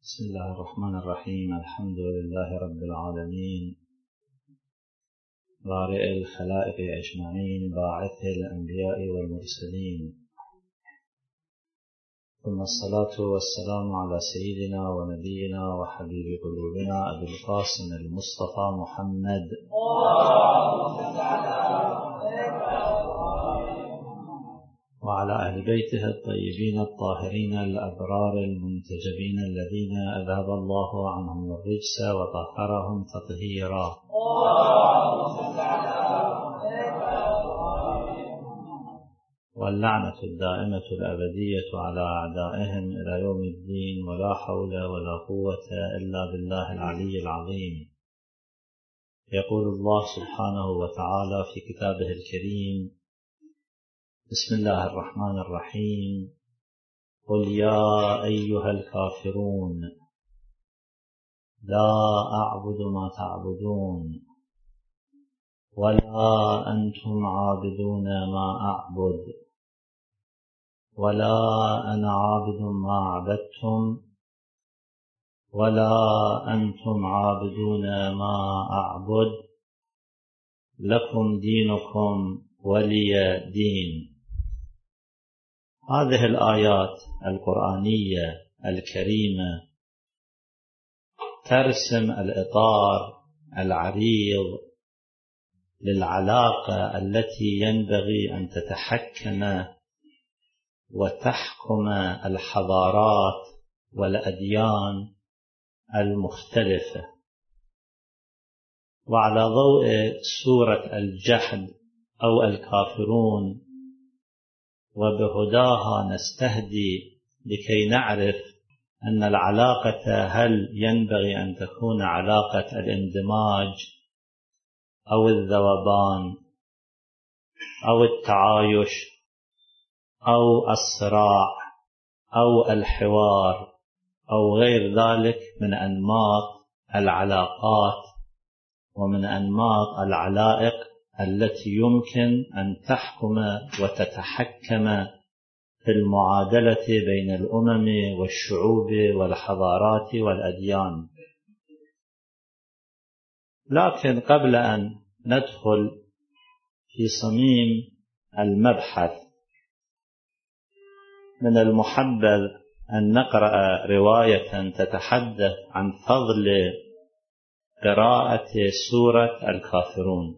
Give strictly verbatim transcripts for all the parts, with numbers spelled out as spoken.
بسم الله الرحمن الرحيم. الحمد لله رب العالمين، بارئ الخلائق أجمعين، باعث الأنبياء والمرسلين، ثم الصلاة والسلام على سيدنا ونبينا وحبيب قلوبنا أبي القاسم المصطفى محمد وعلى أهل بيته الطيبين الطاهرين الأبرار المنتجبين الذين أذهب الله عنهم الرجس وطهرهم تطهيرا. واللعنة الدائمة الأبدية على أعدائهم إلى يوم الدين، ولا حول ولا قوة إلا بالله العلي العظيم. يقول الله سبحانه وتعالى في كتابه الكريم: بسم الله الرحمن الرحيم. قل يا أيها الكافرون لا أعبد ما تعبدون ولا أنتم عابدون ما أعبد ولا أنا عابد ما عبدتم ولا أنتم عابدون ما أعبد لكم دينكم ولي دين. هذه الآيات القرآنية الكريمة ترسم الإطار العريض للعلاقة التي ينبغي أن تتحكم وتحكم الحضارات والأديان المختلفة. وعلى ضوء سورة الجحد أو الكافرون وبهداها نستهدي لكي نعرف أن العلاقة هل ينبغي أن تكون علاقة الاندماج أو الذوبان أو التعايش أو الصراع أو الحوار أو غير ذلك من أنماط العلاقات ومن أنماط العلائق التي يمكن أن تحكم وتتحكم في المعادلة بين الأمم والشعوب والحضارات والأديان. لكن قبل أن ندخل في صميم المبحث، من المحبذ أن نقرأ رواية تتحدث عن فضل قراءة سورة الكافرون،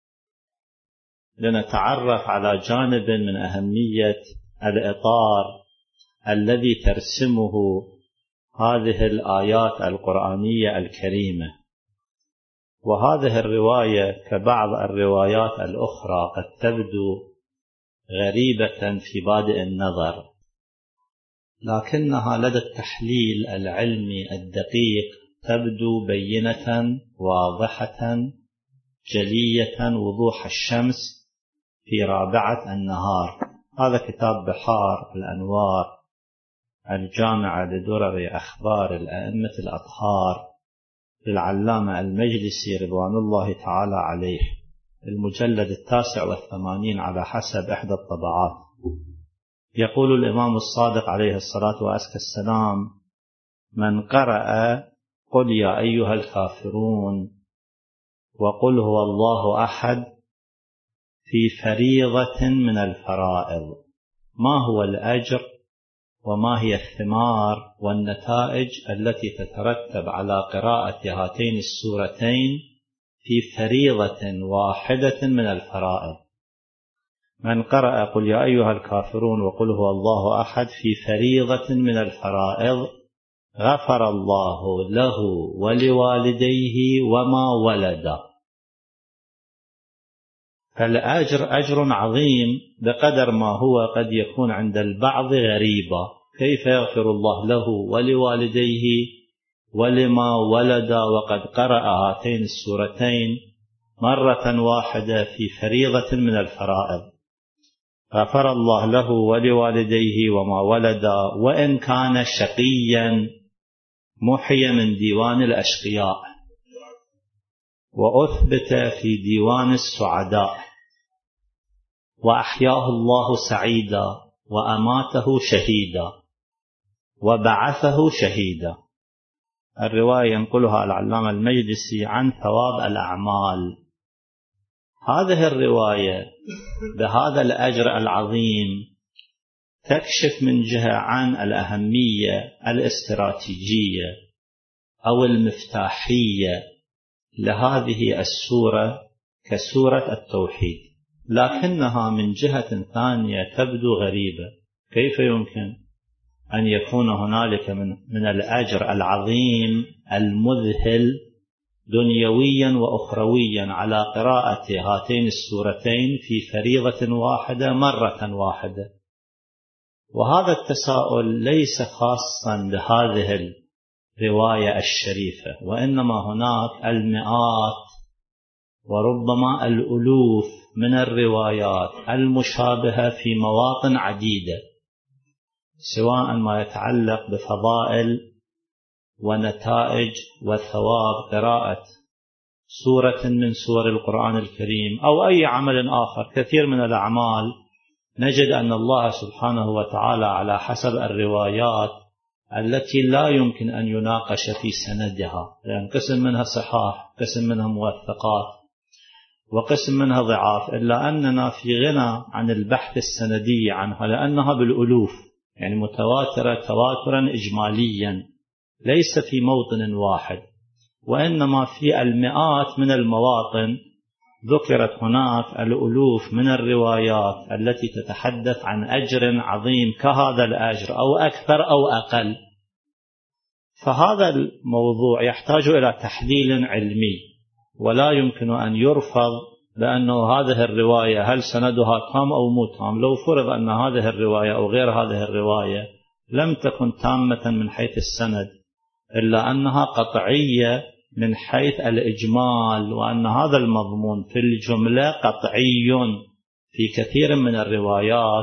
لنتعرف على جانب من أهمية الإطار الذي ترسمه هذه الآيات القرآنية الكريمة. وهذه الرواية كبعض الروايات الأخرى قد تبدو غريبة في بادئ النظر، لكنها لدى التحليل العلمي الدقيق تبدو بينة واضحة جلية وضوح الشمس في رابعة النهار. هذا كتاب بحار الأنوار الجامعة لدرر أخبار الأئمة الأطهار للعلامة المجلسي رضوان الله تعالى عليه، المجلد التاسع والثمانين على حسب إحدى الطبعات. يقول الإمام الصادق عليه الصلاة وأزكى السلام: من قرأ قل يا أيها الكافرون وقل هو الله أحد في فريضة من الفرائض، ما هو الأجر وما هي الثمار والنتائج التي تترتب على قراءة هاتين السورتين في فريضة واحدة من الفرائض؟ من قرأ قل يا أيها الكافرون وقل هو الله أحد في فريضة من الفرائض غفر الله له ولوالديه وما ولد. فالأجر أجر عظيم بقدر ما هو قد يكون عند البعض غريبا. كيف يغفر الله له ولوالديه ولما ولد وقد قرأ هاتين السورتين مرة واحدة في فريضة من الفرائض؟ غفر الله له ولوالديه وما ولد، وإن كان شقيا محي من ديوان الأشقياء وأثبت في ديوان السعداء، وأحياه الله سعيدا وأماته شهيدا وبعثه شهيدا. الرواية ينقلها العلامة المجلسي عن ثواب الأعمال. هذه الرواية بهذا الأجر العظيم تكشف من جهة عن الأهمية الاستراتيجية أو المفتاحية لهذه السورة كسورة التوحيد، لكنها من جهة ثانية تبدو غريبة. كيف يمكن أن يكون هنالك من, من الأجر العظيم المذهل دنيويا وأخرويا على قراءة هاتين السورتين في فريضة واحدة مرة واحدة؟ وهذا التساؤل ليس خاصا بهذه الرواية الشريفة، وإنما هناك المئات وربما الألوف من الروايات المشابهة في مواطن عديدة، سواء ما يتعلق بفضائل ونتائج وثواب قراءة سورة من سور القرآن الكريم أو أي عمل آخر. كثير من الأعمال نجد أن الله سبحانه وتعالى على حسب الروايات التي لا يمكن أن يناقش في سندها، لأن قسم منها صحاح، قسم منها موثقات، وقسم منها ضعاف، إلا أننا في غنى عن البحث السندي عنها لأنها بالألوف، يعني متواترة تواترا إجماليا، ليس في موطن واحد، وإنما في المئات من المواطن ذكرت هناك الألوف من الروايات التي تتحدث عن أجر عظيم كهذا الأجر أو أكثر أو أقل. فهذا الموضوع يحتاج إلى تحليل علمي، ولا يمكن أن يرفض بأنه هذه الرواية هل سندها تام أو مو تام. لو فرض أن هذه الرواية أو غير هذه الرواية لم تكن تامة من حيث السند، إلا أنها قطعية من حيث الإجمال، وأن هذا المضمون في الجملة قطعي في كثير من الروايات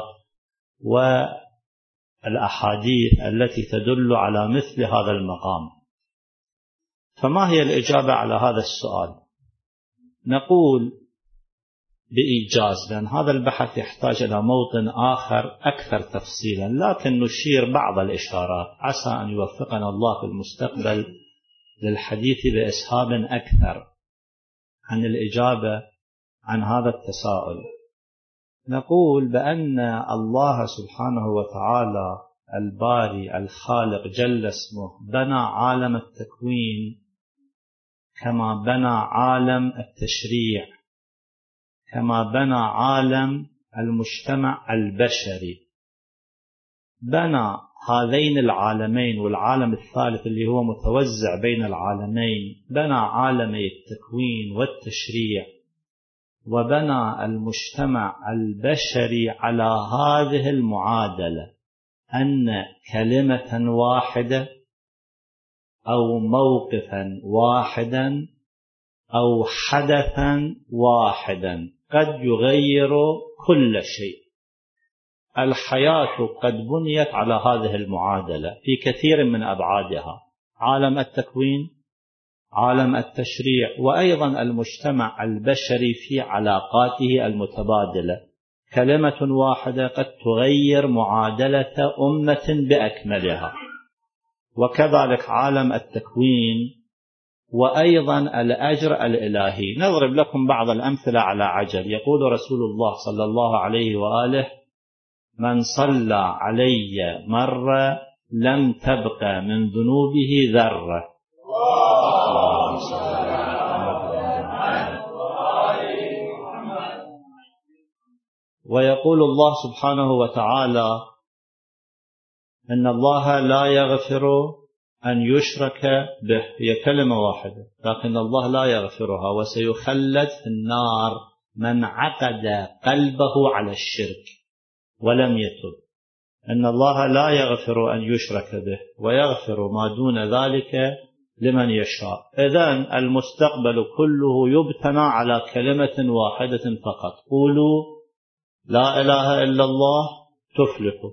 والأحاديث التي تدل على مثل هذا المقام. فما هي الإجابة على هذا السؤال؟ نقول بإيجاز، لأن هذا البحث يحتاج إلى موطن آخر أكثر تفصيلا، لكن نشير بعض الإشارات عسى أن يوفقنا الله في المستقبل للحديث بإسهاب أكثر عن الإجابة عن هذا التساؤل. نقول بأن الله سبحانه وتعالى الباري الخالق جل اسمه بنى عالم التكوين كما بنى عالم التشريع، كما بنى عالم المجتمع البشري. بنى هذين العالمين والعالم الثالث اللي هو متوزع بين العالمين، بنى عالمي التكوين والتشريع، وبنى المجتمع البشري على هذه المعادلة، أن كلمة واحدة أو موقفا واحدا أو حدثا واحدا قد يغير كل شيء. الحياة قد بنيت على هذه المعادلة في كثير من أبعادها، عالم التكوين، عالم التشريع، وأيضا المجتمع البشري في علاقاته المتبادلة. كلمة واحدة قد تغير معادلة أمة بأكملها، وكذلك عالم التكوين وأيضا الأجر الإلهي. نضرب لكم بعض الأمثلة على عجل. يقول رسول الله صلى الله عليه وآله: من صلى علي مرة لم تبق من ذنوبه ذرة. ويقول الله سبحانه وتعالى إن الله لا يغفر أن يشرك به، هي كلمة واحدة لكن الله لا يغفرها، وسيخلد في النار من عقد قلبه على الشرك ولم يتب. إن الله لا يغفر أن يشرك به ويغفر ما دون ذلك لمن يشاء. إذن المستقبل كله يبتنى على كلمة واحدة فقط: قولوا لا إله إلا الله تفلحوا.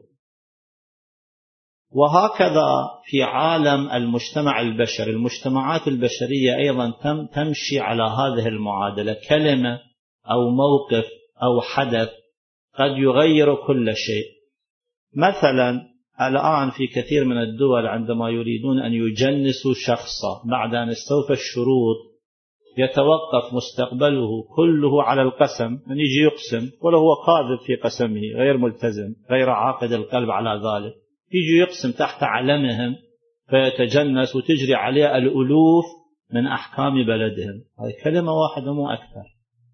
وهكذا في عالم المجتمع البشري، المجتمعات البشرية أيضا تمشي على هذه المعادلة، كلمة أو موقف أو حدث قد يغير كل شيء. مثلا الآن في كثير من الدول عندما يريدون أن يجنسوا شخصا بعد أن استوفى الشروط يتوقف مستقبله كله على القسم، أن يجي يقسم ولو هو كاذب في قسمه غير ملتزم غير عاقد القلب على ذلك، يجي يقسم تحت علمهم فيتجنس وتجري عليه الألوف من أحكام بلدهم. هذه كلمة واحدة مو أكثر.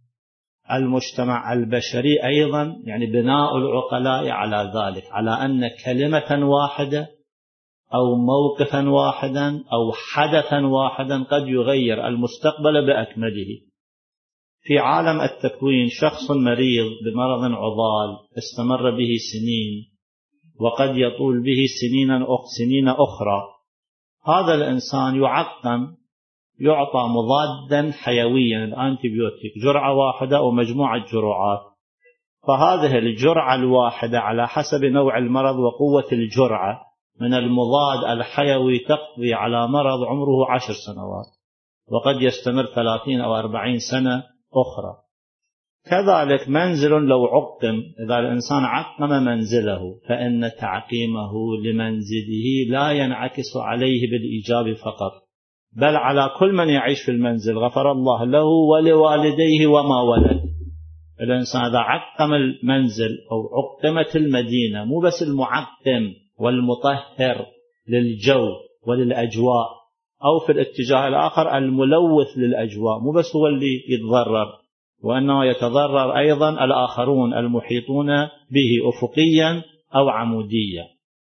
المجتمع البشري أيضا يعني بناء العقلاء على ذلك، على أن كلمة واحدة أو موقفا واحدا أو حدثا واحدا قد يغير المستقبل بأكمله. في عالم التكوين شخص مريض بمرض عضال استمر به سنين وقد يطول به سنين سنين أخرى، هذا الإنسان يعقم، يعطى مضادا حيويا الأنتيبيوتيك جرعة واحدة أو مجموعة جرعات، فهذه الجرعة الواحدة على حسب نوع المرض وقوة الجرعة من المضاد الحيوي تقضي على مرض عمره عشر سنوات وقد يستمر ثلاثين أو أربعين سنة أخرى. كذلك منزل لو عقم، إذا الإنسان عقم منزله فإن تعقيمه لمنزله لا ينعكس عليه بالإيجاب فقط، بل على كل من يعيش في المنزل غفر الله له ولوالديه وما ولد. الإنسان إذا عقم المنزل أو عقمت المدينة، مو بس المعقم والمطهر للجو وللأجواء، أو في الاتجاه الآخر الملوث للأجواء، مو بس هو اللي يتضرر وأنه يتضرر أيضا الآخرون المحيطون به أفقيا أو عموديا.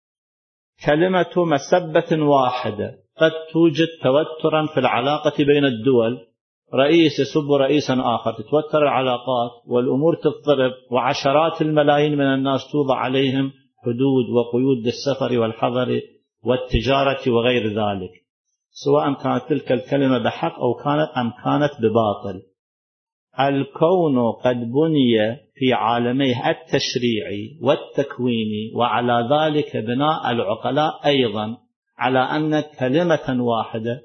كلمة مسبة واحدة قد توجد توترا في العلاقة بين الدول، رئيس يسب رئيسا آخر تتوتر العلاقات والأمور تضطرب، وعشرات الملايين من الناس توضع عليهم حدود وقيود للسفر والحضر والتجارة وغير ذلك، سواء كانت تلك الكلمة بحق أو كانت أم كانت بباطل. الكون قد بني في عالميه التشريعي والتكويني، وعلى ذلك بناء العقلاء أيضا على أن كلمة واحدة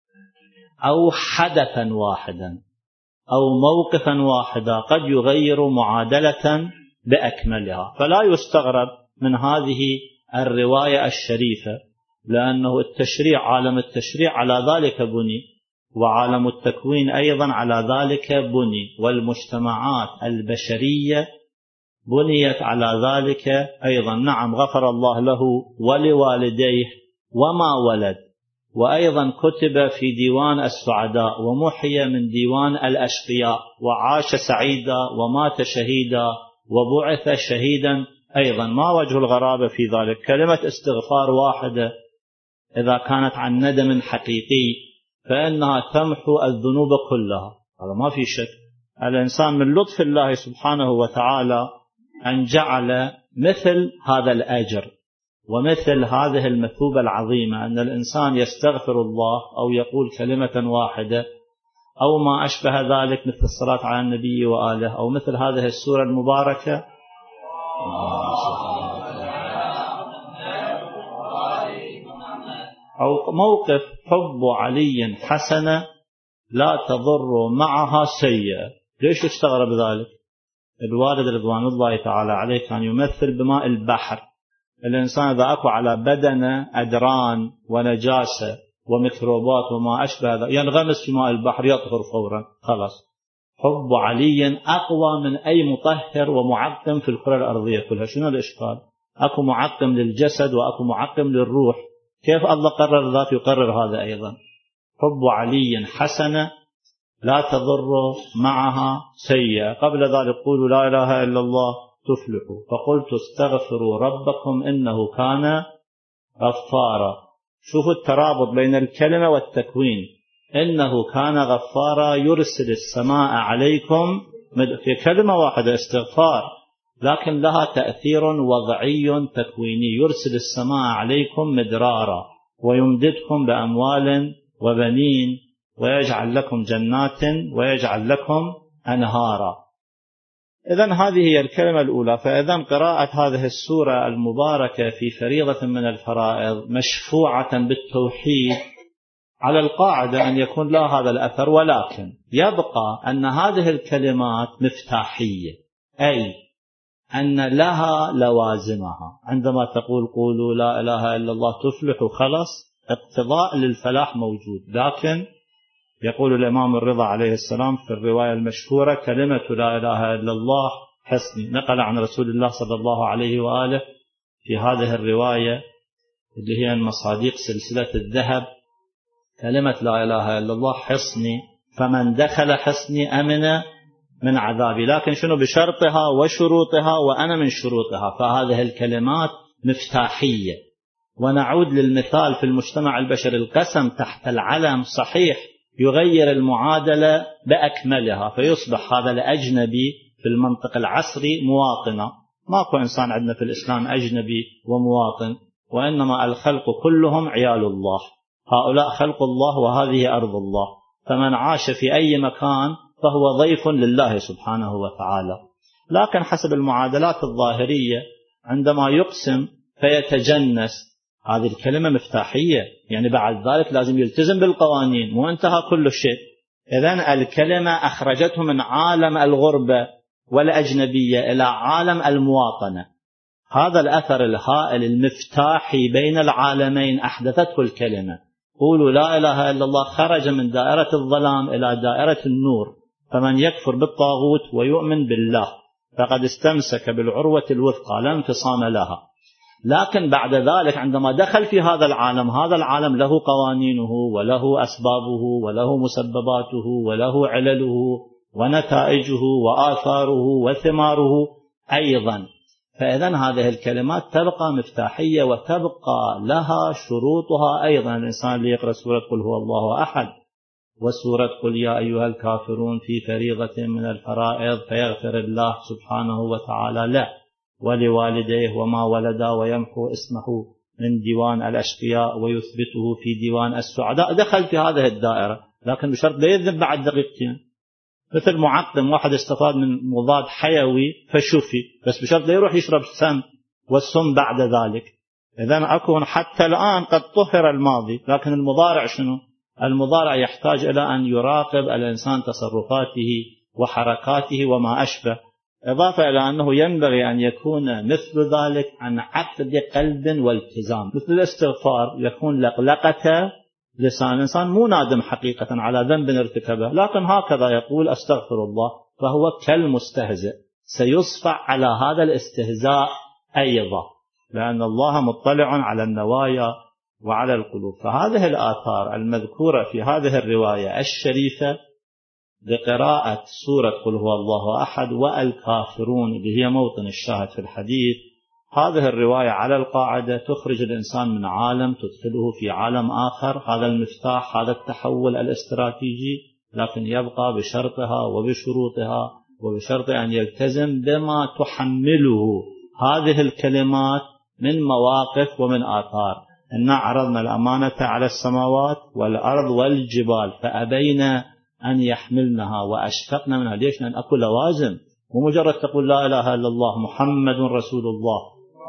أو حدثا واحدا أو موقفا واحدا قد يغير معادلة بأكملها. فلا يستغرب من هذه الرواية الشريفة، لأنه التشريع عالم التشريع على ذلك بني، وعالم التكوين أيضا على ذلك بني، والمجتمعات البشرية بنيت على ذلك أيضا. نعم غفر الله له ولوالديه وما ولد، وأيضا كتب في ديوان السعداء ومحي من ديوان الأشقياء، وعاش سعيدا ومات شهيدا وبعث شهيدا أيضا. ما وجه الغرابة في ذلك؟ كلمة استغفار واحدة إذا كانت عن ندم حقيقي فإنها تمحو الذنوب كلها، هذا ما في شك. الإنسان من لطف الله سبحانه وتعالى أن جعل مثل هذا الأجر ومثل هذه المثوبة العظيمة، أن الإنسان يستغفر الله أو يقول كلمة واحدة أو ما أشبه ذلك مثل الصلاة على النبي وآله، أو مثل هذه السورة المباركة أو موقف حب علي حسنة لا تضر معها سيئة. ليش يستغرب ذلك؟ الوالد رضوان الله تعالى عليه كان يمثل بماء البحر. الإنسان إذا أكو على بدنه أدران ونجاسة وميكروبات وما أشبه ذلك ينغمس في ماء البحر يطهر فورا خلاص. حب علي أقوى من أي مطهر ومعقم في الكرة الأرضية كلها. شنو الإشكال؟ أكو معقم للجسد وأكو معقم للروح، كيف الله قرر ذات يقرر هذا أيضا؟ حب علي حسنة لا تضر معها سيئة. قبل ذلك قولوا لا إله إلا الله تفلحوا، فقلت استغفروا ربكم إنه كان غفارا. شوفوا الترابط بين الكلمة والتكوين، إنه كان غفارا يرسل السماء عليكم، في كلمة واحدة استغفار لكن لها تأثير وضعي تكويني، يرسل السماء عليكم مدرارا ويمددكم بأموال وبنين ويجعل لكم جنات ويجعل لكم أنهارا. إذن هذه هي الكلمة الأولى. فإذن قراءة هذه السورة المباركة في فريضة من الفرائض مشفوعة بالتوحيد على القاعدة أن يكون لها هذا الأثر، ولكن يبقى أن هذه الكلمات مفتاحية، أي أن لها لوازمها. عندما تقول قولوا لا إله إلا الله تفلح خلص، اقتضاء للفلاح موجود. لكن يقول الإمام الرضا عليه السلام في الرواية المشهورة كلمة لا إله إلا الله حصني. نقل عن رسول الله صلى الله عليه وآله في هذه الرواية اللي هي المصاديق سلسلة الذهب كلمة لا إله إلا الله حصني، فمن دخل حصني أمن من عذابي. لكن شنو بشرطها وشروطها، وأنا من شروطها. فهذه الكلمات مفتاحية. ونعود للمثال في المجتمع البشري، القسم تحت العلم صحيح يغير المعادلة بأكملها، فيصبح هذا الأجنبي في المنطق العصري مواطنة. ماكو إنسان عندنا في الإسلام أجنبي ومواطن، وإنما الخلق كلهم عيال الله، هؤلاء خلق الله وهذه أرض الله. فمن عاش في أي مكان فهو ضيف لله سبحانه وتعالى. لكن حسب المعادلات الظاهرية عندما يقسم فيتجنس، هذه الكلمة مفتاحية، يعني بعد ذلك لازم يلتزم بالقوانين، مو انتهى كل شيء. إذن الكلمة أخرجته من عالم الغربة والأجنبية إلى عالم المواطنة. هذا الأثر الهائل المفتاحي بين العالمين أحدثته الكلمة. قولوا لا إله إلا الله خرج من دائرة الظلام إلى دائرة النور. فمن يكفر بالطاغوت ويؤمن بالله فقد استمسك بالعروة الوثقى لا انفصام لها. لكن بعد ذلك عندما دخل في هذا العالم، هذا العالم له قوانينه وله أسبابه وله مسبباته وله علله ونتائجه وآثاره وثماره أيضا. فإذن هذه الكلمات تبقى مفتاحية وتبقى لها شروطها أيضا. الإنسان اللي يقرأ سورة قل هو الله أحد وسورة قل يا أيها الكافرون في فريضة من الفرائض فيغفر الله سبحانه وتعالى له ولوالديه وما ولدا ويمحو اسمه من ديوان الأشقياء ويثبته في ديوان السعداء. دخل في هذه الدائرة، لكن بشرط لا يذنب بعد دقيقتين. مثل معقم، واحد استفاد من مضاد حيوي فشفي، بس بشرط لا يروح يشرب سم والسم بعد ذلك. إذن أكون حتى الآن قد طهر الماضي، لكن المضارع شنو؟ المضارع يحتاج إلى أن يراقب الإنسان تصرفاته وحركاته وما أشبه، إضافة إلى أنه ينبغي أن يكون مثل ذلك عن عقد قلب والتزام. مثل الاستغفار يكون لقلقة لسان الإنسان، مو نادم حقيقة على ذنب ارتكبه، لكن هكذا يقول أستغفر الله، فهو كالمستهزئ سيصفع على هذا الاستهزاء أيضا، لأن الله مطلع على النوايا وعلى القلوب. فهذه الآثار المذكورة في هذه الرواية الشريفة بقراءة سورة قل هو الله أحد والكافرون اللي هي موطن الشاهد في الحديث، هذه الرواية على القاعدة تخرج الإنسان من عالم تدخله في عالم آخر. هذا المفتاح، هذا التحول الاستراتيجي، لكن يبقى بشرطها وبشروطها، وبشرط أن يلتزم بما تحمله هذه الكلمات من مواقف ومن آثار. إنا عرضنا الأمانة على السماوات والأرض والجبال فأبين أن يحملنها وأشفقن منها. ليش؟ لأن أكو لوازم، ومجرد تقول لا إله إلا الله محمد رسول الله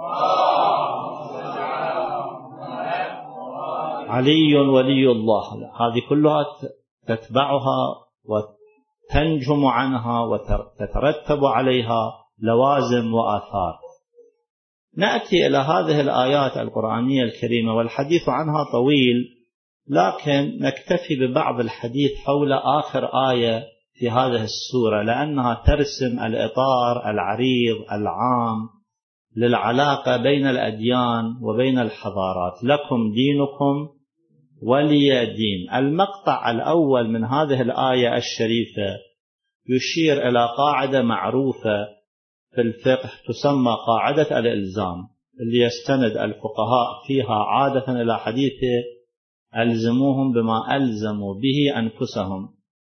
علي ولي الله، هذه كلها تتبعها وتنجم عنها وتترتب عليها لوازم وآثار. نأتي إلى هذه الآيات القرآنية الكريمة والحديث عنها طويل، لكن نكتفي ببعض الحديث حول آخر آية في هذه السورة، لأنها ترسم الإطار العريض العام للعلاقة بين الأديان وبين الحضارات. لكم دينكم ولي دين. المقطع الأول من هذه الآية الشريفة يشير إلى قاعدة معروفة في الفقه تسمى قاعدة الإلزام، اللي يستند الفقهاء فيها عادة إلى حديث ألزموهم بما ألزموا به أنفسهم.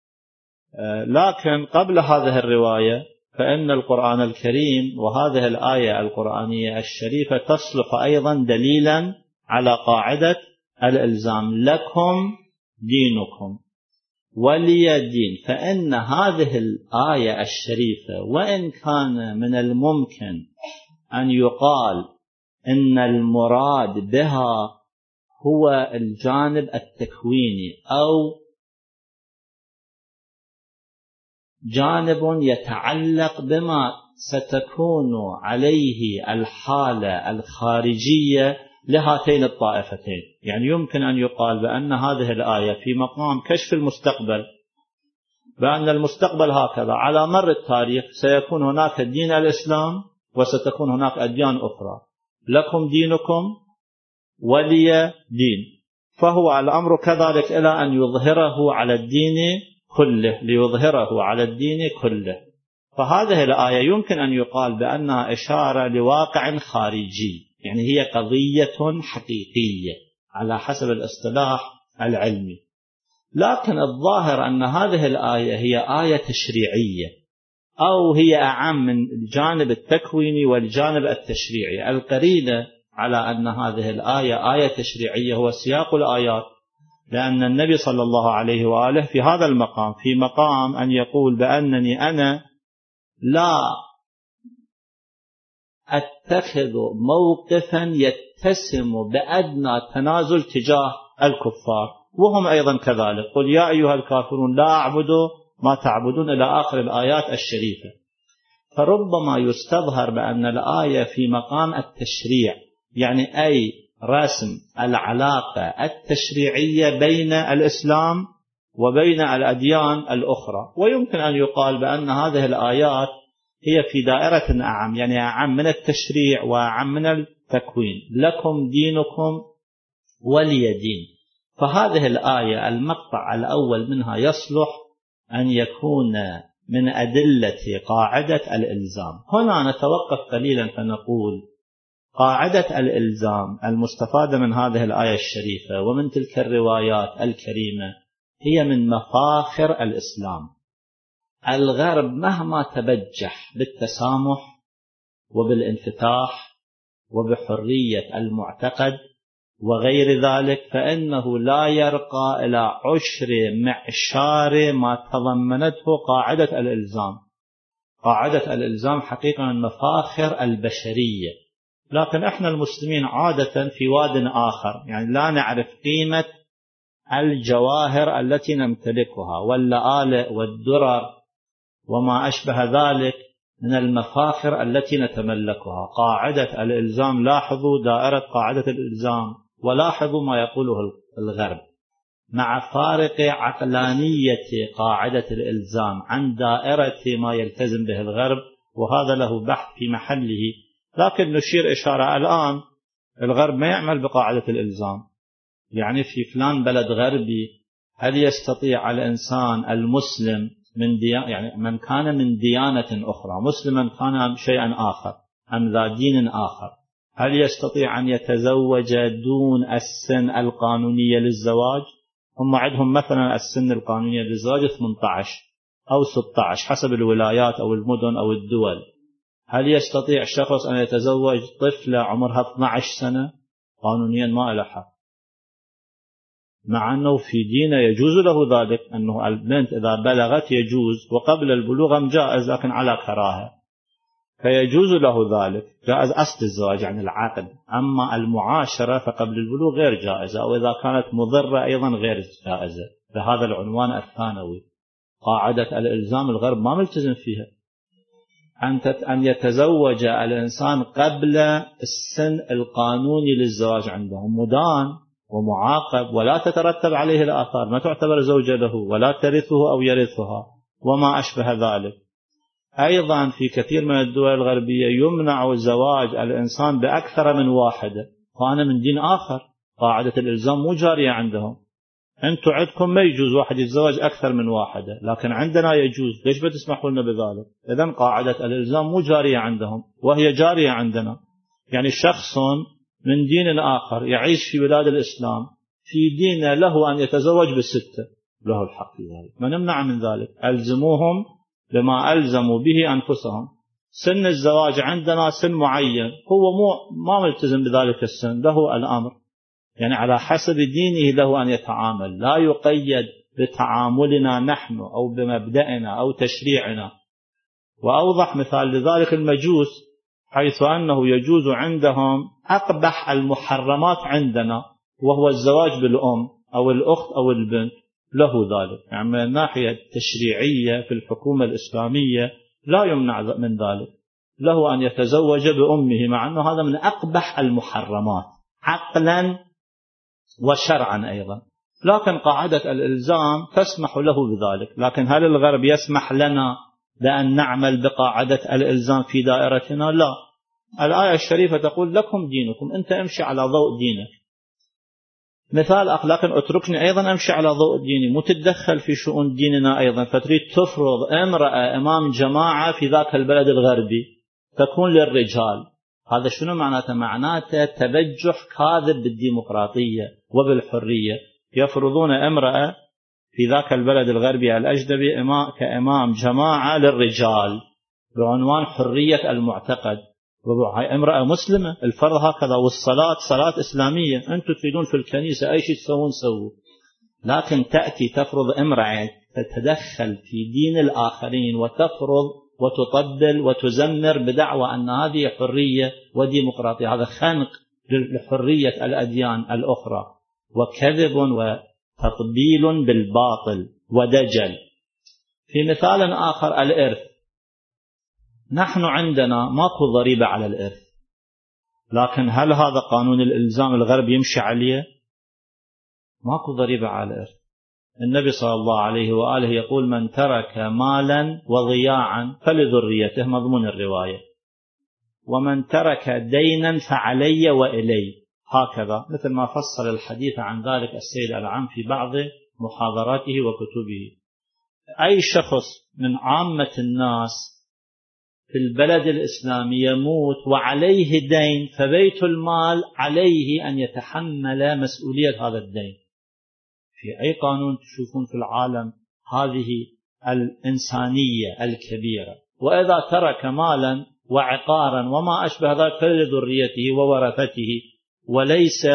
لكن قبل هذه الرواية فإن القرآن الكريم وهذه الآية القرآنية الشريفة تصلح أيضا دليلا على قاعدة الإلزام. لكم دينكم ولي دين. فإن هذه الآية الشريفة وإن كان من الممكن أن يقال إن المراد بها هو الجانب التكويني أو جانب يتعلق بما ستكون عليه الحالة الخارجية لهاتين الطائفتين. يعني يمكن أن يقال بأن هذه الآية في مقام كشف المستقبل، بأن المستقبل هكذا على مر التاريخ سيكون هناك دين الإسلام وستكون هناك أديان أخرى، لكم دينكم ولي دين. فهو الأمر كذلك إلى أن يظهره على الدين كله، ليظهره على الدين كله. فهذه الآية يمكن أن يقال بأنها إشارة لواقع خارجي، يعني هي قضية حقيقية على حسب الاصطلاح العلمي. لكن الظاهر أن هذه الآية هي آية تشريعية، أو هي أعم من الجانب التكويني والجانب التشريعي. القرينة على أن هذه الآية آية تشريعية هو سياق الآيات، لأن النبي صلى الله عليه وآله في هذا المقام، في مقام أن يقول بأنني أنا لا أتخذ موقفا يتسم بأدنى تنازل تجاه الكفار، وهم أيضا كذلك. قل يا أيها الكافرون لا أعبد ما تعبدون إلى آخر الآيات الشريفة. فربما يستظهر بأن الآية في مقام التشريع، يعني أي رسم العلاقة التشريعية بين الإسلام وبين الأديان الأخرى. ويمكن أن يقال بأن هذه الآيات هي في دائرة أعم، يعني أعم من التشريع وأعم من التكوين، لكم دينكم ولي دين. فهذه الآية المقطع الأول منها يصلح أن يكون من أدلة قاعدة الإلزام. هنا نتوقف قليلا فنقول قاعدة الإلزام المستفادة من هذه الآية الشريفة ومن تلك الروايات الكريمة هي من مفاخر الإسلام. الغرب مهما تبجح بالتسامح وبالانفتاح وبحرية المعتقد وغير ذلك، فإنه لا يرقى إلى عشر معشار ما تضمنته قاعدة الإلزام. قاعدة الإلزام حقيقة من مفاخر البشرية، لكن احنا المسلمين عادة في واد آخر، يعني لا نعرف قيمة الجواهر التي نمتلكها واللآلئ والدرر وما أشبه ذلك من المفاخر التي نتملكها. قاعدة الإلزام، لاحظوا دائرة قاعدة الإلزام ولاحظوا ما يقوله الغرب، مع فارق عقلانية قاعدة الإلزام عن دائرة ما يلتزم به الغرب، وهذا له بحث في محله. لكن نشير إشارة الآن الغرب ما يعمل بقاعدة الإلزام. يعني في فلان بلد غربي هل يستطيع الإنسان المسلم من ديانة، يعني من كان من ديانة أخرى، مسلما كان شيئا آخر أم ذا دين آخر، هل يستطيع أن يتزوج دون السن القانونية للزواج؟ هم عندهم مثلا السن القانونية للزواج ثمانية عشر أو ستة عشر حسب الولايات أو المدن أو الدول. هل يستطيع شخص أن يتزوج طفلة عمرها اثنتي عشرة سنة؟ قانونيا ما له حق، مع أنه في دينه يجوز له ذلك، أنه البنت إذا بلغت يجوز، وقبل البلوغ جائز لكن على كراهة، فيجوز له ذلك، جائز أصل الزواج عن العقد. أما المعاشرة فقبل البلوغ غير جائزة، أو إذا كانت مضرة أيضا غير جائزة. بهذا العنوان الثانوي قاعدة الإلزام الغرب ما ملتزم فيها، أن يتزوج الإنسان قبل السن القانوني للزواج عندهم مدان ومعاقب ولا تترتب عليه الآثار، ما تعتبر زوجة له ولا ترثه أو يرثها وما أشبه ذلك. أيضا في كثير من الدول الغربية يمنع زواج الإنسان بأكثر من واحدة، فأنا من دين آخر قاعدة الإلزام مو جارية عندهم. أنتم عندكم ما يجوز واحد يتزوج أكثر من واحدة، لكن عندنا يجوز، ليش بتسمحوا لنا بذلك؟ إذن قاعدة الإلزام مو جارية عندهم وهي جارية عندنا. يعني شخص من دين آخر يعيش في بلاد الإسلام، في دينه له أن يتزوج بالستة، له الحق في ذلك، ما نمنع من ذلك. ألزموهم بما ألزموا به أنفسهم. سن الزواج عندنا سن معين، هو مو ما ملتزم بذلك السن، له الأمر، يعني على حسب دينه له أن يتعامل، لا يقيد بتعاملنا نحن أو بمبدأنا أو تشريعنا. وأوضح مثال لذلك المجوس، حيث أنه يجوز عندهم أقبح المحرمات عندنا، وهو الزواج بالأم أو الأخت أو البنت، له ذلك. يعني من الناحية التشريعية في الحكومة الإسلامية لا يمنع من ذلك، له أن يتزوج بأمه، مع أنه هذا من أقبح المحرمات عقلا وشرعا أيضا، لكن قاعدة الإلزام تسمح له بذلك. لكن هل الغرب يسمح لنا بأن نعمل بقاعدة الإلزام في دائرتنا؟ لا. الآية الشريفة تقول لكم دينكم، أنت امشي على ضوء دينك. مثال آخر، لكن اتركني أيضا أمشي على ضوء ديني، مو تتدخل في شؤون ديننا أيضا، فتريد تفرض امرأة إمام جماعة في ذاك البلد الغربي تكون للرجال. هذا شنو معناته؟ معناته تبجح كاذب بالديمقراطية وبالحرية. يفرضون امرأة في ذاك البلد الغربي الأجنبي كإمام جماعة للرجال بعنوان حرية المعتقد، وهي امرأة مسلمة، الفرض هكذا، والصلاة صلاة إسلامية، أنتم تريدون في الكنيسة أي شيء تسوون سووا. لكن تأتي تفرض امرأة تتدخل في دين الآخرين وتفرض وتطبل وتزمر بدعوى أن هذه حرية وديمقراطية، هذا خنق لحرية الأديان الأخرى وكذب وتطبيل بالباطل ودجل. في مثال آخر الإرث، نحن عندنا ماكو ضريبة على الإرث، لكن هل هذا قانون الإلزام الغرب يمشي عليه؟ ماكو ضريبة على الإرث. النبي صلى الله عليه وآله يقول من ترك مالا وضياعا فلذريته، مضمون الرواية، ومن ترك دينا فعلي وإلي، هكذا مثل ما فصل الحديث عن ذلك السيد العام في بعض محاضراته وكتبه. أي شخص من عامة الناس في البلد الإسلامي يموت وعليه دين، فبيت المال عليه أن يتحمل مسؤولية هذا الدين. في أي قانون تشوفون في العالم هذه الإنسانية الكبيرة؟ وإذا ترك مالا وعقارا وما أشبه ذلك فلذريته وورثته، وليس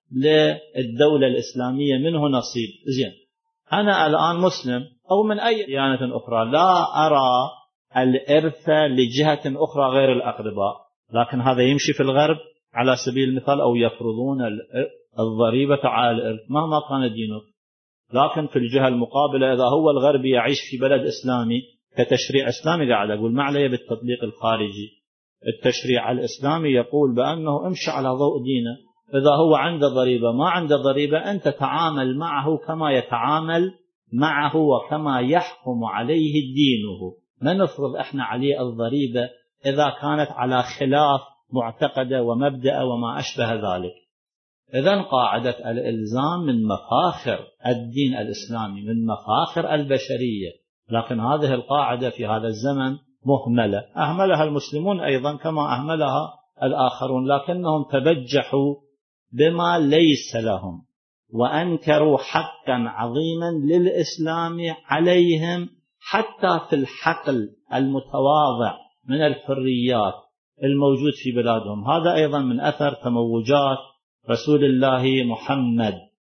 للدولة الإسلامية منه نصيب. زين، أنا الآن مسلم أو من أي ديانة أخرى، لا أرى الإرث لجهة أخرى غير الأقرباء، لكن هذا يمشي في الغرب على سبيل المثال، أو يفرضون الضريبة على الإرث مهما كان دينه. لكن في الجهة المقابلة إذا هو الغربي يعيش في بلد إسلامي كتشريع إسلامي، قاعد أقول ما عليه بالتطبيق الخارجي، التشريع الإسلامي يقول بأنه امشي على ضوء دينه، إذا هو عنده ضريبة ما عنده ضريبة أنت تعامل معه كما يتعامل معه وكما يحكم عليه دينه. ما نفرض احنا عليه الضريبة إذا كانت على خلاف معتقده ومبدأ وما أشبه ذلك. إذن قاعدة الإلزام من مفاخر الدين الإسلامي، من مفاخر البشرية، لكن هذه القاعدة في هذا الزمن مهملة، أهملها المسلمون أيضا كما أهملها الآخرون، لكنهم تبجحوا بما ليس لهم وأنكروا حقا عظيما للإسلام عليهم، حتى في الحقل المتواضع من الحريات الموجود في بلادهم. هذا أيضا من أثر تموجات رسول الله محمد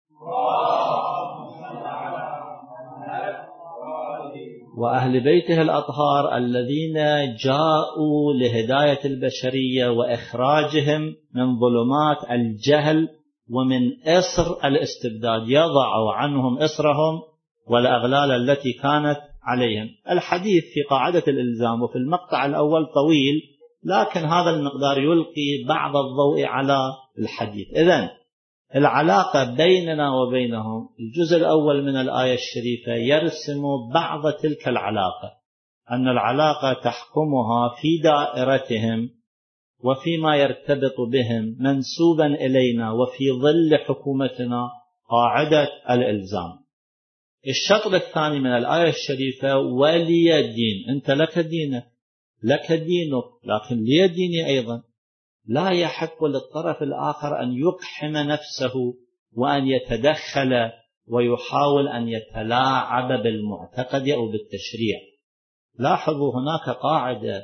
وأهل بيته الأطهار الذين جاءوا لهداية البشرية وإخراجهم من ظلمات الجهل ومن إصر الاستبداد، يضعوا عنهم إصرهم والأغلال التي كانت عليهم. الحديث في قاعدة الإلزام وفي المقطع الأول طويل، لكن هذا المقدار يلقي بعض الضوء على الحديث. إذن العلاقة بيننا وبينهم، الجزء الأول من الآية الشريفة يرسم بعض تلك العلاقة، أن العلاقة تحكمها في دائرتهم وفيما يرتبط بهم منسوبا إلينا وفي ظل حكومتنا قاعدة الإلزام. الشطر الثاني من الآية الشريفة ولي دين، أنت لك دينك لك دينك لكن لي ديني أيضا. لا يحق للطرف الآخر أن يقحم نفسه وأن يتدخل ويحاول أن يتلاعب بالمعتقد أو بالتشريع. لاحظوا هناك قاعدة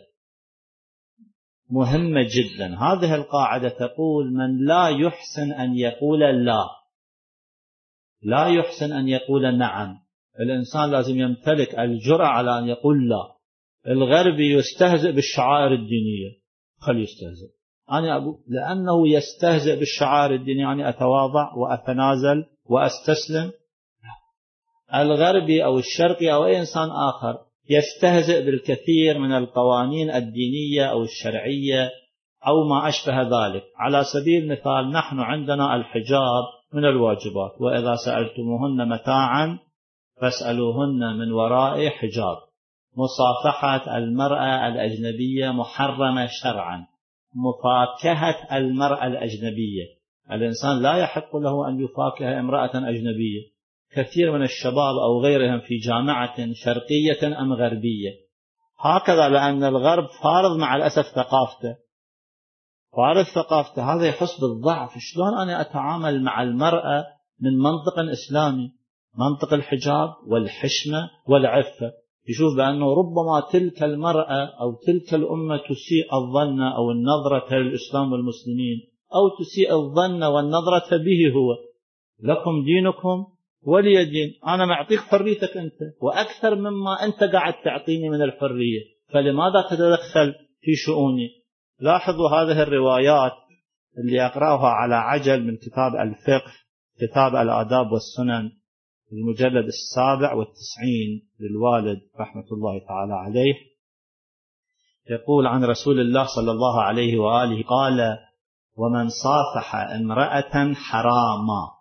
مهمة جدا، هذه القاعدة تقول من لا يحسن أن يقول لا لا يحسن أن يقول نعم. الإنسان لازم يمتلك الجرأة على أن يقول لا. الغربي يستهزئ بالشعائر الدينية، خل يستهزئ، أنا أقول لأنه يستهزئ بالشعائر الدينية يعني أتواضع وأتنازل وأستسلم. الغربي أو الشرقي أو أي إنسان آخر يستهزئ بالكثير من القوانين الدينية أو الشرعية أو ما أشبه ذلك. على سبيل المثال نحن عندنا الحجاب من الواجبات، وإذا سألتموهن متاعا فاسألوهن من وراء حجاب. مصافحة المرأة الأجنبية محرمة شرعا. مفاكهة المرأة الأجنبية، الإنسان لا يحق له أن يفاكه امرأة أجنبية. كثير من الشباب أو غيرهم في جامعة شرقية أم غربية هكذا، لأن الغرب فارض مع الأسف ثقافته، فارض ثقافته، هذا يحس بالضعف. شلون أنا أتعامل مع المرأة من منطق إسلامي، منطق الحجاب والحشمة والعفة؟ يشوف بأنه ربما تلك المرأة أو تلك الأمة تسيء الظن أو النظرة للإسلام والمسلمين، أو تسيء الظن والنظرة به هو. لكم دينكم ولي دين. أنا معطيك حريتك أنت وأكثر مما أنت قاعد تعطيني من الحرية، فلماذا تتدخل في شؤوني؟ لاحظوا هذه الروايات اللي أقرأها على عجل من كتاب الفقه، كتاب الآداب والسنن، المجلد السابع والتسعين للوالد رحمة الله تعالى عليه. يقول عن رسول الله صلى الله عليه وآله قال: ومن صافح امرأة حراما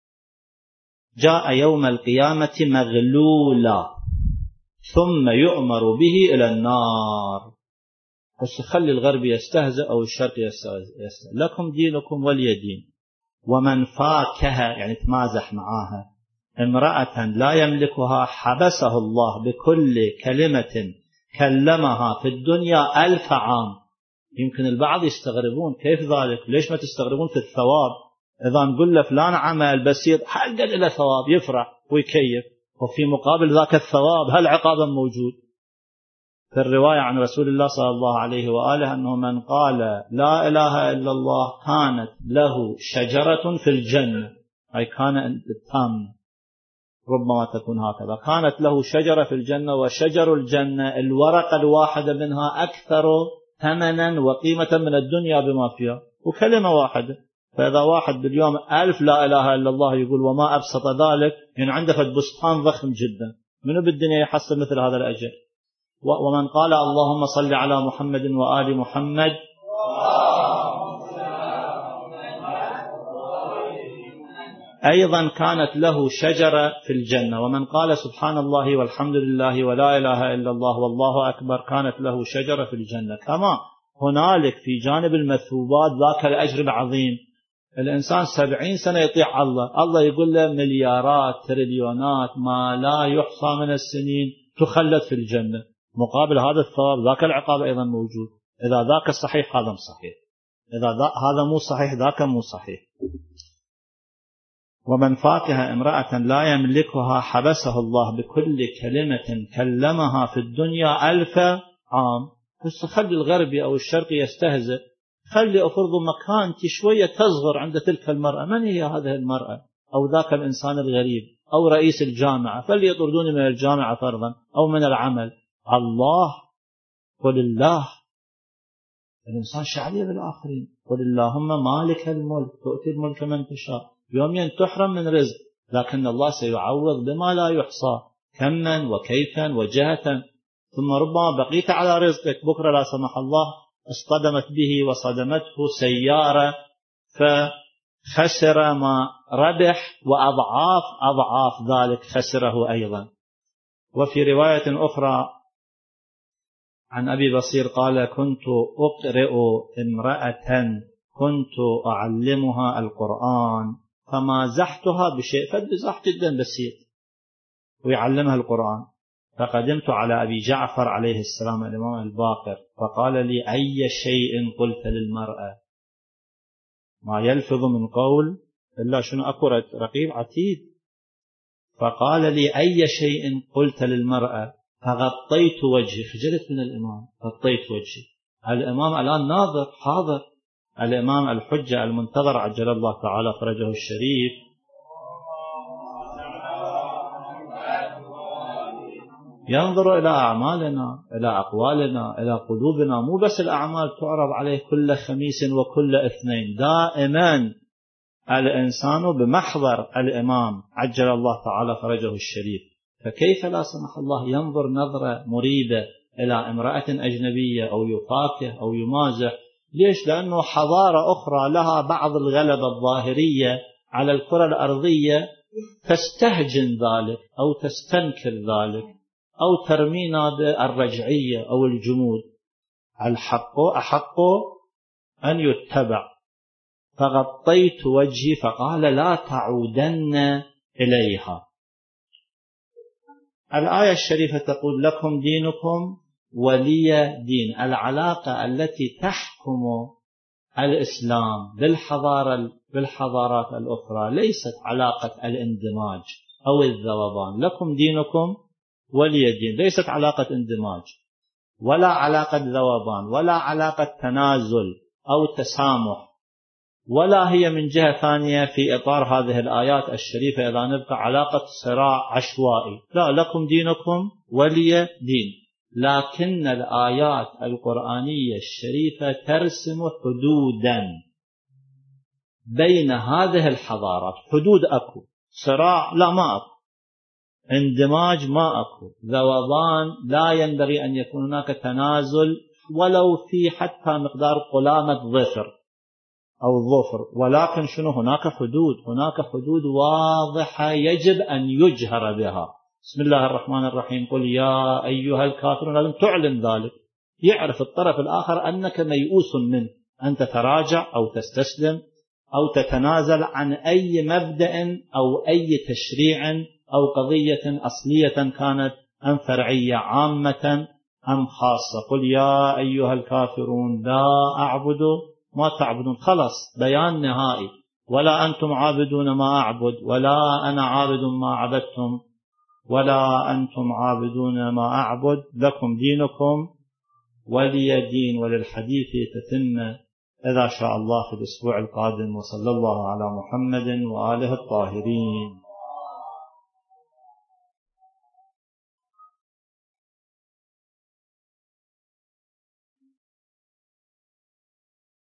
جاء يوم القيامة مغلولا ثم يؤمر به إلى النار. بس خلي الغرب يستهزئ أو الشرق يستهزئ. لكم دينكم ولي دين. ومن فاكه يعني تمازح معاها امرأة لا يملكها حبسه الله بكل كلمة كلمها في الدنيا ألف عام. يمكن البعض يستغربون كيف ذلك؟ ليش ما تستغربون في الثواب؟ إذا نقول له فلان عمل بسيط حقق إلى ثواب يفرح ويكيف، وفي مقابل ذاك الثواب هل عقابا موجود؟ في الرواية عن رسول الله صلى الله عليه وآله أنه من قال لا إله إلا الله كانت له شجرة في الجنة، أي كان التام، ربما تكون هكذا، كانت له شجرة في الجنة، وشجر الجنة الورقة الواحدة منها أكثر ثمنا وقيمة من الدنيا بما فيها، وكلمة واحدة. فإذا واحد باليوم ألف لا إله إلا الله يقول وما أبسط ذلك، يعني عنده بستان ضخم جدا، منو بالدنيا يحصل مثل هذا الأجر؟ ومن قال اللهم صل على محمد وآل محمد أيضا كانت له شجرة في الجنة. ومن قال سبحان الله والحمد لله ولا إله إلا الله والله أكبر كانت له شجرة في الجنة. كما هنالك في جانب المثوبات ذاك الأجر العظيم. الإنسان سبعين سنة يطيع الله، الله يقول له مليارات تريليونات ما لا يحصى من السنين تخلد في الجنة، مقابل هذا الثواب ذاك العقاب أيضا موجود. إذا ذاك صحيح هذا مو صحيح، إذا هذا مو صحيح ذاك مو صحيح. ومن فاكه امرأة لا يملكها حبسه الله بكل كلمة كلمها في الدنيا ألف عام. بس خلي الغربي أو الشرقي يستهزئ، خلي أفرض مكانتي شوية تصغر عند تلك المرأة. من هي هذه المرأة أو ذاك الإنسان الغريب أو رئيس الجامعة؟ فليطردوني من الجامعة فرضا أو من العمل. الله قل الله، الإنسان شعبية بالآخرين. قل اللهم مالك الملك تؤتي الملك من تشاء. يومين تحرم من رزق، لكن الله سيعوض بما لا يحصى كما وكيفا وجهة. ثم ربما بقيت على رزقك، بكرة لا سمح الله اصطدمت به وصدمته سيارة فخسر ما ربح، وأضعاف أضعاف ذلك خسره أيضا. وفي رواية أخرى عن أبي بصير قال: كنت أقرئ امرأة كنت أعلمها القرآن فمازحتها بشيء، فبزح جدا بسيط ويعلمها القرآن. فقدمت على أبي جعفر عليه السلام الإمام الباقر فقال لي: أي شيء قلت للمرأة؟ ما يلفظ من قول إلا شنو أكو رقيب عتيد. فقال لي: أي شيء قلت للمرأة؟ فغطيت وجهي، خجلت من الإمام، غطيت وجهي. الإمام الآن ناظر حاضر، الإمام الحجة المنتظر عجل الله تعالى فرجه الشريف، ينظر إلى أعمالنا، إلى أقوالنا، إلى قلوبنا. مو بس الأعمال تعرض عليه كل خميس وكل اثنين، دائما الإنسان بمحضر الإمام عجل الله تعالى فرجه الشريف. فكيف لا سمح الله ينظر نظرة مريبة إلى امرأة أجنبية أو يفاكه أو يمازح؟ ليش؟ لأنه حضارة أخرى لها بعض الغلبة الظاهرية على الكرة الأرضية تستهجن ذلك أو تستنكر ذلك أو ترمينا بالرجعية أو الجمود. الحق أحق أن يتبع. فغطيت وجهي فقال لا تعودن إليها. الآية الشريفة تقول لكم دينكم ولي دين. العلاقة التي تحكم الإسلام بالحضارة بالحضارات الأخرى ليست علاقة الاندماج أو الذوبان. لكم دينكم ولي دين ليست علاقة اندماج ولا علاقة ذوبان ولا علاقة تنازل أو تسامح، ولا هي من جهة ثانية في إطار هذه الآيات الشريفة إذا نبقى علاقة صراع عشوائي. لا، لكم دينكم ولي دين. لكن الآيات القرآنية الشريفة ترسم حدودا بين هذه الحضارات. حدود أكو، صراع لا ما أكو، اندماج ما أكو، ذوبان لا ينبغي أن يكون هناك تنازل ولو في حتى مقدار قلامة ظفر أو ظفر، ولكن شنو؟ هناك حدود، هناك حدود واضحة يجب أن يجهر بها. بسم الله الرحمن الرحيم قل يا أيها الكافرون، لازم تعلن ذلك، يعرف الطرف الآخر أنك ميؤوس منه أن تتراجع أو تستسلم أو تتنازل عن أي مبدأ أو أي تشريع أو قضية أصلية كانت أم فرعية عامة أم خاصة. قل يا أيها الكافرون لا أعبد ما تعبدون، خلص بيان نهائي. ولا أنتم عابدون ما أعبد ولا أنا عابد ما عبدتم ولا أنتم عابدون ما أعبد، لكم دينكم ولي دين. وللحديث تتم إذا شاء الله في الأسبوع القادم. وصلى الله على محمد وآله الطاهرين.